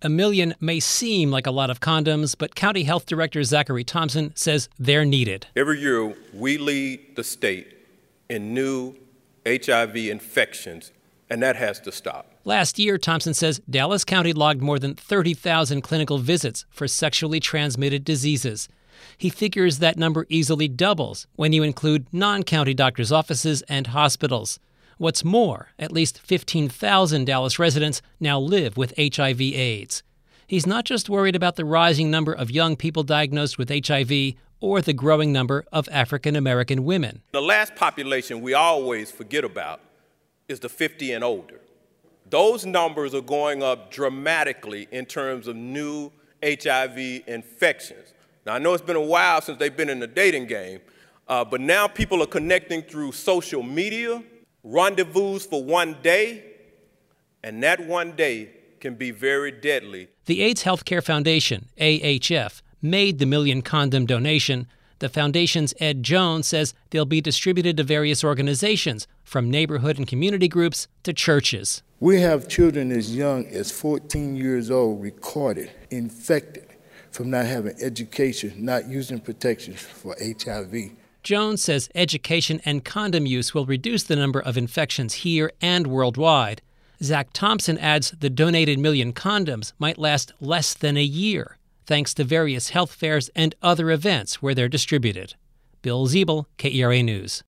1 million may seem like a lot of condoms, but County Health Director Zachary Thompson says they're needed. Every year, we lead the state in new HIV infections, and that has to stop. Last year, Thompson says Dallas County logged more than 30,000 clinical visits for sexually transmitted diseases. He figures that number easily doubles when you include non-county doctors' offices and hospitals. What's more, at least 15,000 Dallas residents now live with HIV/AIDS. He's not just worried about the rising number of young people diagnosed with HIV or the growing number of African American women. The last population we always forget about is the 50 and older. Those numbers are going up dramatically in terms of new HIV infections. Now, I know it's been a while since they've been in the dating game, but now people are connecting through social media, rendezvous for one day, and that one day can be very deadly. The AIDS Healthcare Foundation, AHF, made the $1 million condom donation. The foundation's Ed Jones says they'll be distributed to various organizations, from neighborhood and community groups to churches. We have children as young as 14 years old recorded, infected from not having education, not using protection for HIV. Jones says education and condom use will reduce the number of infections here and worldwide. Zach Thompson adds the donated $1 million condoms might last less than a year, thanks to various health fairs and other events where they're distributed. Bill Ziebel, KERA News.